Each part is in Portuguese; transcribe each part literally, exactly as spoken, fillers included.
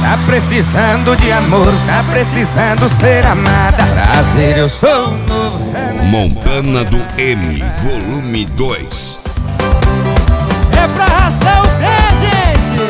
tá precisando de amor, tá precisando ser amada. Prazer, eu sou o novo remédio. Montana do M, volume dois. É pra arrastar o pé, gente!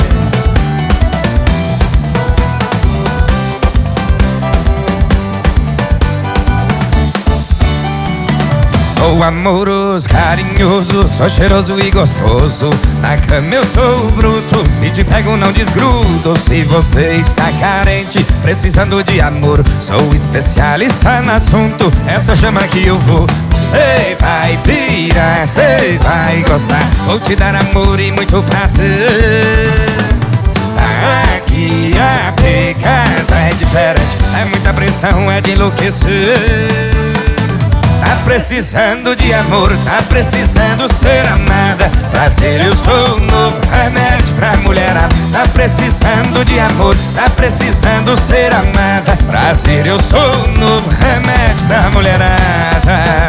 Sou amoroso, carinhoso, sou cheiroso e gostoso. Na cama eu sou bruto, se te pego não desgrudo. Se você está carente, precisando de amor, sou especialista no assunto, essa chama que eu vou. Cê vai pirar, cê vai gostar, vou te dar amor e muito prazer. Aqui a pegada é diferente, é muita pressão, é de enlouquecer. Tá precisando de amor, tá precisando ser amada. Prazer, eu sou o novo remédio pra mulherada. Tá precisando de amor, tá precisando ser amada. Prazer, eu sou o novo remédio pra mulherada.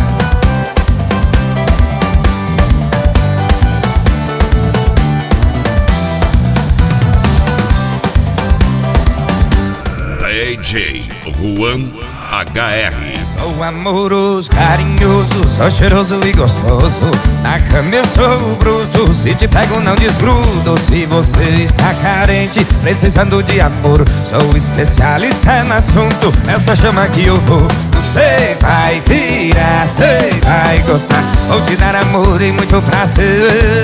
D J Juan H R. Sou amoroso, carinhoso, sou cheiroso e gostoso. Na cama eu sou bruto, se te pego não desgrudo. Se você está carente, precisando de amor, sou especialista no assunto, essa chama que eu vou. Você vai pirar, você vai gostar, vou te dar amor e muito prazer.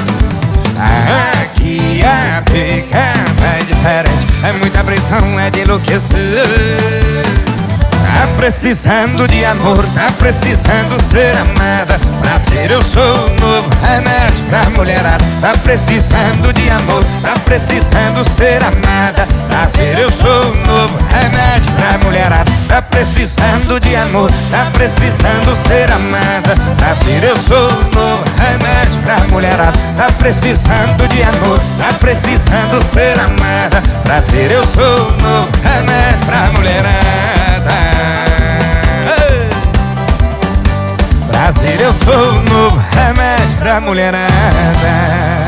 Aqui a pegada é diferente, é muita pressão, é de enlouquecer. Tá precisando de amor, tá precisando ser amada. Prazer, eu sou o novo remédio pra mulherada. Tá precisando de amor, tá precisando ser amada. Prazer, eu sou o novo remédio pra mulherada. Tá precisando de amor, tá precisando ser amada. Prazer, eu sou o novo remédio pra mulherada. Tá precisando de amor, tá precisando ser amada. Prazer, eu sou o novo remédio pra mulherada. Prazer, eu sou o novo remédio pra mulherada.